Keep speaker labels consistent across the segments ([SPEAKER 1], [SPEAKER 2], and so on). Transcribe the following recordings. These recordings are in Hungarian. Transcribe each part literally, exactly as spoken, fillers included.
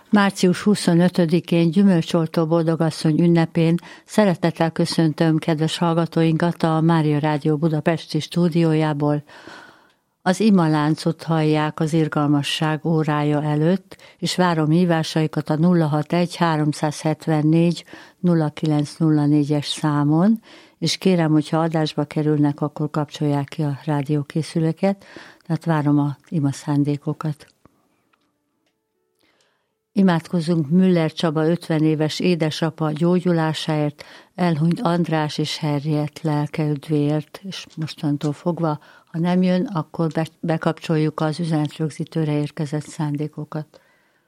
[SPEAKER 1] Március huszonötödikén Gyümölcsoltó Boldogasszony ünnepén szeretettel köszöntöm kedves hallgatóinkat a Mária Rádió budapesti stúdiójából. Az imaláncot hallják az irgalmasság órája előtt, és várom hívásaikat a nulla hatvanegy háromszázhetvennégy nulla kilenc nulla négyes számon, és kérem, hogyha adásba kerülnek, akkor kapcsolják ki a rádiókészüléket, tehát várom a ima szándékokat. Imádkozzunk Müller Csaba ötven éves édesapa gyógyulásáért, elhunyt András és Henriett lelkeüdvéért, és mostantól fogva, ha nem jön, akkor be, bekapcsoljuk az üzenetrögzítőre érkezett szándékokat.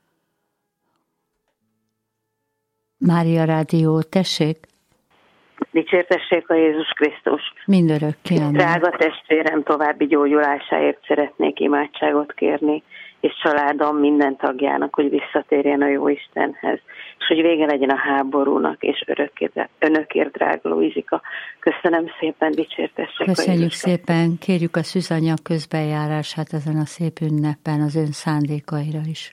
[SPEAKER 1] Mária Rádió, tessék!
[SPEAKER 2] Dicsértessék a Jézus Krisztus!
[SPEAKER 1] Mindörökké, amen.
[SPEAKER 2] Drága testvérem, további gyógyulásáért szeretnék imádságot kérni, és családom minden tagjának, hogy visszatérjen a jó Istenhez, és hogy vége legyen a háborúnak, és örökért, önökért, drága Luizika. Köszönöm szépen, dicsértessék a
[SPEAKER 1] Köszönjük
[SPEAKER 2] Jézus
[SPEAKER 1] szépen, kérjük a szűzanyag közbenjárását ezen a szép ünnepen az ön szándékaira is.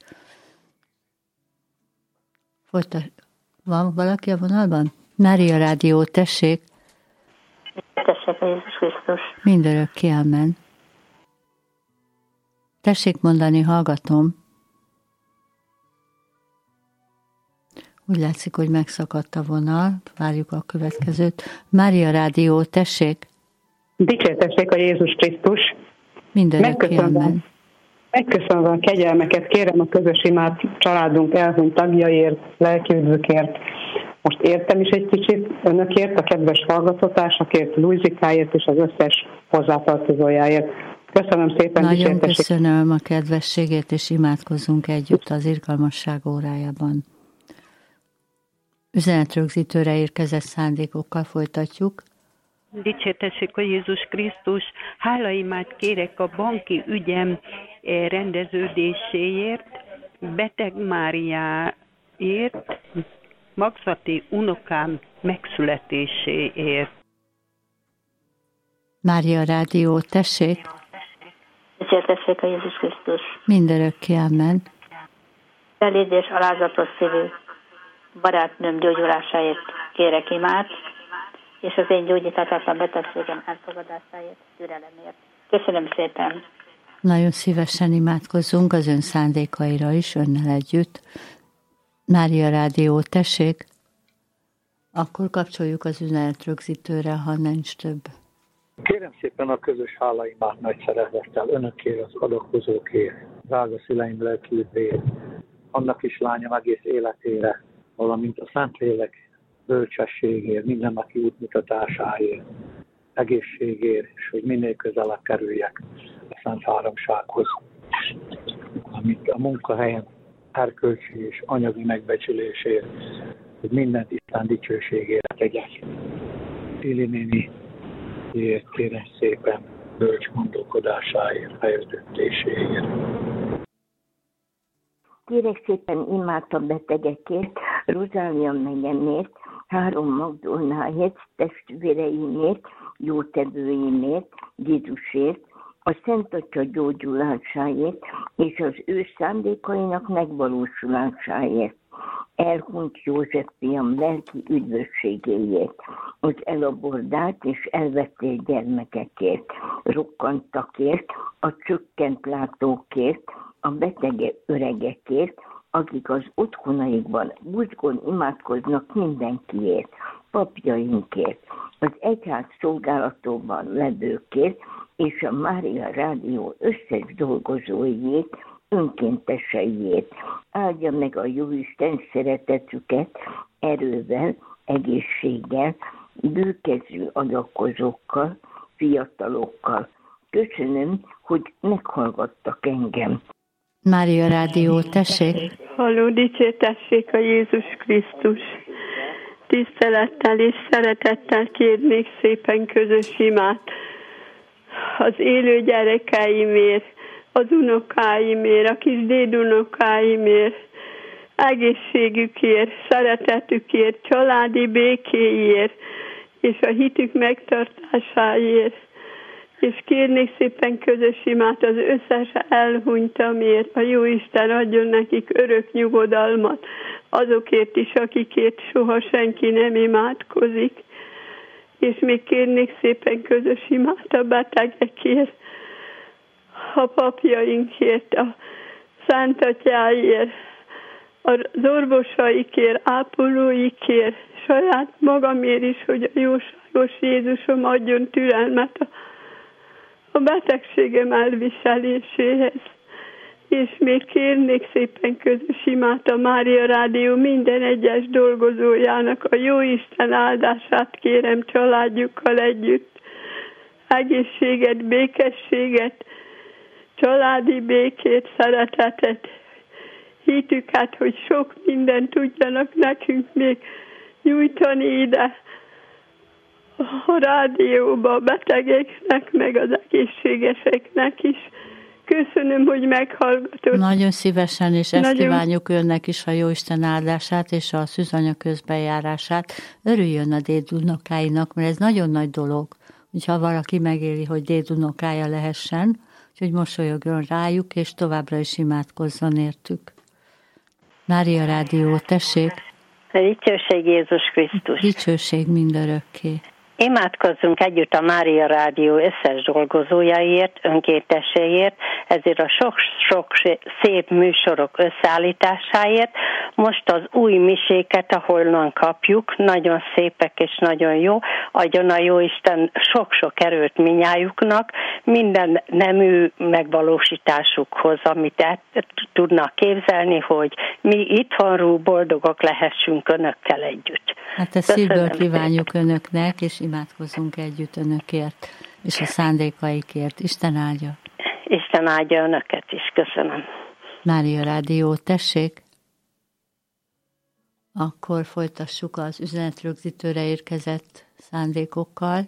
[SPEAKER 1] Folytas... Van valaki a vonalban? Mária Rádió, tessék!
[SPEAKER 3] Tessék a Jézus Krisztus!
[SPEAKER 1] Mindörökké, amen. Tessék mondani, hallgatom. Úgy látszik, hogy megszakadt a vonal. Várjuk a következőt. Mária Rádió, tessék!
[SPEAKER 4] Dicsértessék a Jézus Krisztus!
[SPEAKER 1] Mindörökké, amen.
[SPEAKER 4] Megköszönve a kegyelmeket kérem a közös imát családunk elhunyt tagjaiért, lelkiüdvökért. Most értem is egy kicsit önökért, a kedves hallgatótársakért, Luizikáért és az összes hozzátartozójáért. Köszönöm szépen.
[SPEAKER 1] Nagyon köszönöm a kedvességét, és imádkozzunk együtt az irgalmasság órájában. Üzenetrögzítőre érkezett szándékokkal folytatjuk.
[SPEAKER 5] Dicsértessék a Jézus Krisztus, hálaimát kérek a banki ügyem rendeződéséért, beteg Máriáért, magzati unokám megszületéséért.
[SPEAKER 1] Mária Rádió, tessék!
[SPEAKER 3] Dicsértessék a Jézus Krisztus!
[SPEAKER 1] Mindörökké, amen.
[SPEAKER 3] Beléd és alázatos szívű barátnőm gyógyulásáért kérek imát, és az én gyógyíthatatlan betegségem elfogadásáért, türelemért. Köszönöm szépen!
[SPEAKER 1] Nagyon szívesen imádkozzunk az ön szándékaira is, önnel együtt. Mária Rádió, tessék! Akkor kapcsoljuk az üzenetrögzítőre, ha nincs több.
[SPEAKER 6] Kérem szépen a közös hálaimát nagy szeretettel önökért, az adakozókért, drága szüleim lelkiüdvéért, annak is lányom egész életére, valamint a Szentlélek bölcsességért, mindennapi útmutatásáért, egészségért, és hogy minél közelebb kerüljek a Szent Háromsághoz, amit a munkahelyen erkölcsi és anyagi megbecsülésért, hogy mindent Isten dicsőségére tegyek. Fili néni, kérem szépen bölcs gondolkodásáért, fejlődéséért.
[SPEAKER 7] Kérek szépen imát a betegekért, Rozália megyemért, három Magdolnáért, testvéreimért, jótevőimért, Jézusért, a Szent Atya gyógyulásáért és az ő szándékainak megvalósulásáért. Elhunyt József fiam lelki üdvösségéért, az elabordált és elvettél gyermekekért, rokkantakért, a csökkent látókért, a betege öregekért, akik az otthonaikban buzgón imádkoznak mindenkiért, papjainkért, az egyház szolgálatóban levőkért, és a Mária Rádió összes dolgozóiért, önkénteseiért. Áldja meg a Jóisten szeretetüket erővel, egészséggel, bőkezű adakozókkal, fiatalokkal. Köszönöm, hogy meghallgattak engem.
[SPEAKER 1] Mária Rádió, tessék!
[SPEAKER 8] Halló, dicsértessék a Jézus Krisztus! Tisztelettel és szeretettel kérnék szépen közös imát az élő gyerekeimért, az unokáimért, a kis dédunokáimért, egészségükért, szeretetükért, családi békéért és a hitük megtartásáért. és kérnék szépen közös imát az összes elhunytamért, a Jóisten adjon nekik örök nyugodalmat, azokért is, akikért soha senki nem imádkozik. És még kérnék szépen közös imát a betegekért, a papjainkért, a szántatyáért, az orvosaikért, ápolóikért, saját magamért is, hogy a jóságos Jézusom adjon türelmet a, a betegségem elviseléséhez. És még kérnék szépen közös imát a Mária Rádió minden egyes dolgozójának, a Jóisten áldását kérem családjukkal együtt. Egészséget, békességet, családi békét, szeretetet, hitüket, hogy sok mindent tudjanak nekünk még nyújtani ide a rádióba, a betegeknek, meg az egészségeseknek is. Köszönöm, hogy meghallgatott.
[SPEAKER 1] Nagyon szívesen, és ezt
[SPEAKER 8] Nagyon...
[SPEAKER 1] kívánjuk önnek is, a Jóisten áldását és a szűzanya közbenjárását. Örüljön a dédunokáinak, mert ez nagyon nagy dolog, hogyha valaki megéli, hogy dédunokája lehessen, úgyhogy mosolyogjon rájuk, és továbbra is imádkozzon értük. Mária Rádió, tessék!
[SPEAKER 9] Dicsőség Jézus Krisztus!
[SPEAKER 1] Dicsőség mindörökké!
[SPEAKER 9] Imádkozzunk együtt a Mária Rádió összes dolgozójáért, önkénteséért, ezért a sok-sok szép műsorok összeállításáért. Most az új miséket, ahonnan kapjuk, nagyon szépek és nagyon jó. Adjon a Jóisten sok-sok erőt minnyájuknak, minden nemű megvalósításukhoz, amit el tudnak képzelni, hogy mi itthonról boldogok lehessünk önökkel együtt.
[SPEAKER 1] Hát ezt szívből kívánjuk önöknek, és imádkozunk együtt önökért, és a szándékaikért. Isten áldja.
[SPEAKER 9] Isten áldja önöket is. Köszönöm.
[SPEAKER 1] Mária Rádió, tessék. Akkor folytassuk az üzenetrögzítőre érkezett szándékokkal.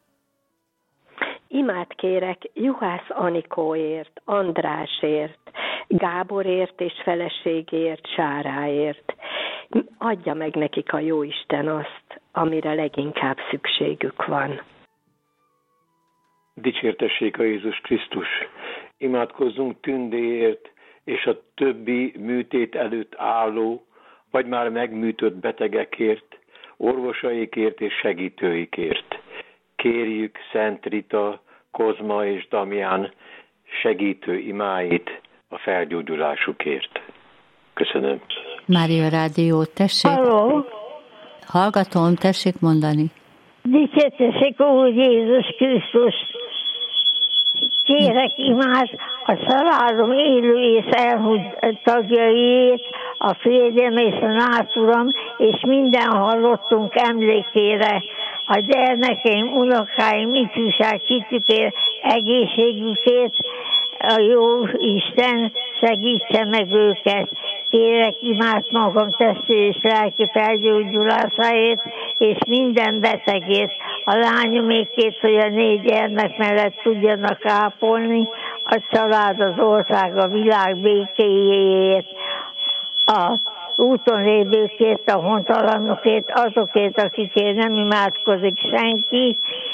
[SPEAKER 10] Imát kérek Juhász Anikóért, Andrásért, Gáborért és feleségért, Sáráért. Adja meg nekik a Jóisten azt, amire leginkább szükségük van.
[SPEAKER 11] Dicsértessék a Jézus Krisztus! Imádkozzunk Tündéért és a többi műtét előtt álló, vagy már megműtött betegekért, orvosaikért és segítőikért. Kérjük Szent Rita, Kozma és Damián segítő imáit a felgyógyulásukért. Köszönöm.
[SPEAKER 1] Mária Rádió, tessék.
[SPEAKER 12] Halló.
[SPEAKER 1] Hallgatom, tessék mondani.
[SPEAKER 12] Dicsértessék Úr Jézus Krisztus. Kérek imát a családom élő és elhunyt tagjaiért, a férjem és a náturam, és minden hallottunk emlékére, a gyermekeim, unokáim, ifjúság hitükért, egészségükért, a jó Isten segítse meg őket. Kérek imát magam testi és lelki felgyógyulásáért, és minden betegért. A lányomékért, hogy a négy gyermek mellett tudjanak ápolni, a család, az ország, a világ békéjéért, a úton lévőkért, a hontalanokért, azokért, akikért nem imádkozik senki,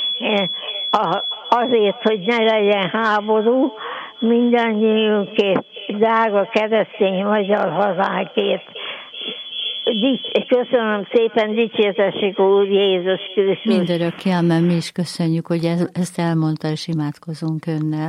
[SPEAKER 12] azért, hogy ne legyen háború, mindannyiunkért, drága keresztény magyar hazánkért. Köszönöm szépen, dicsértessék Úr Jézus Krisztus.
[SPEAKER 1] Mindörökké, amen, mi is köszönjük, hogy ezt elmondta, és imádkozunk önnel.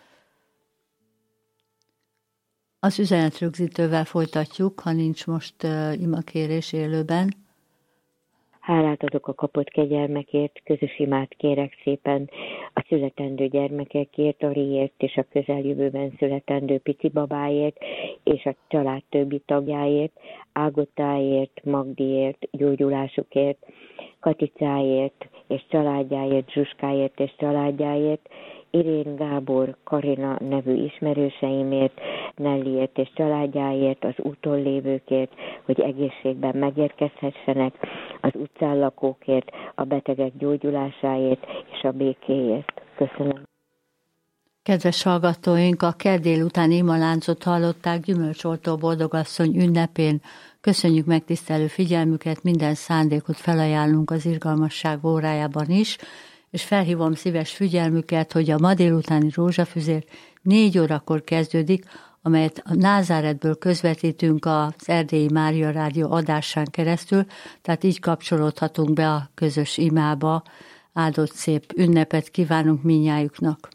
[SPEAKER 1] Az üzenetrögzítővel folytatjuk, ha nincs most uh, imakérés élőben.
[SPEAKER 13] Hálát adok a kapott kegyelmekért, közös imát kérek szépen a születendő gyermekekért, a Riért és a közeljövőben születendő pici babáért, és a család többi tagjáért, Ágottáért, Magdiért, gyógyulásukért, Katicáért és családjáért, Zsuskáért és családjáért, Irén, Gábor, Karina nevű ismerőseimért, Nelliért és családjáért, az úton lévőkért, hogy egészségben megérkezhessenek, az utcán lakókért, a betegek gyógyulásáért és a békéért. Köszönöm.
[SPEAKER 1] Kedves hallgatóink, a kedd délután imaláncot hallották Gyümölcsoltó Boldogasszony ünnepén. Köszönjük megtisztelő figyelmüket, minden szándékot felajánlunk az irgalmasság órájában is, és felhívom szíves figyelmüket, hogy a ma délutáni rózsafüzér négy órakor kezdődik, amelyet a Názáretből közvetítünk az Erdélyi Mária Rádió adásán keresztül, tehát így kapcsolódhatunk be a közös imába. Áldott szép ünnepet kívánunk mindnyájuknak!